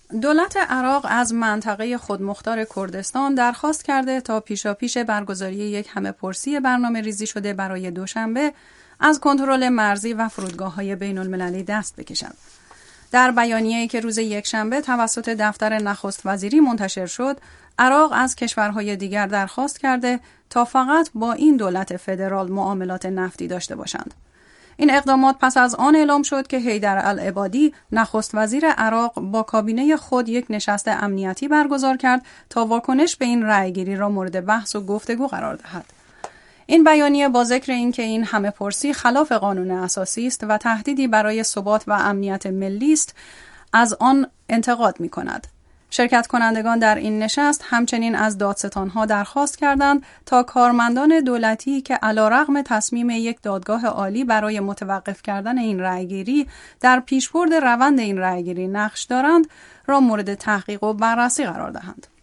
دولت عراق از منطقه خودمختار کردستان درخواست کرده تا پیشاپیش برگزاری یک همه‌پرسی برنامه ریزی شده برای دوشنبه از کنترل مرزی و فرودگاه‌های بین‌المللی دست بکشد. در بیانیه‌ای که روز یکشنبه توسط دفتر نخست وزیری منتشر شد، عراق از کشورهای دیگر درخواست کرده تا فقط با این دولت فدرال معاملات نفتی داشته باشند. این اقدامات پس از آن اعلام شد که حیدرالعبادی نخست وزیر عراق با کابینه خود یک نشست امنیتی برگزار کرد تا واکنش به این رأیگیری را مورد بحث و گفتگو قرار دهد. این بیانیه با ذکر اینکه این همه‌پرسی خلاف قانون اساسی است و تهدیدی برای ثبات و امنیت ملی است، از آن انتقاد می‌کند. شرکت کنندگان در این نشست همچنین از دادستانها درخواست کردند تا کارمندان دولتی که علیرغم تصمیم یک دادگاه عالی برای متوقف کردن این رأیگیری در پیشبرد روند این رأیگیری نقش دارند را مورد تحقیق و بررسی قرار دهند.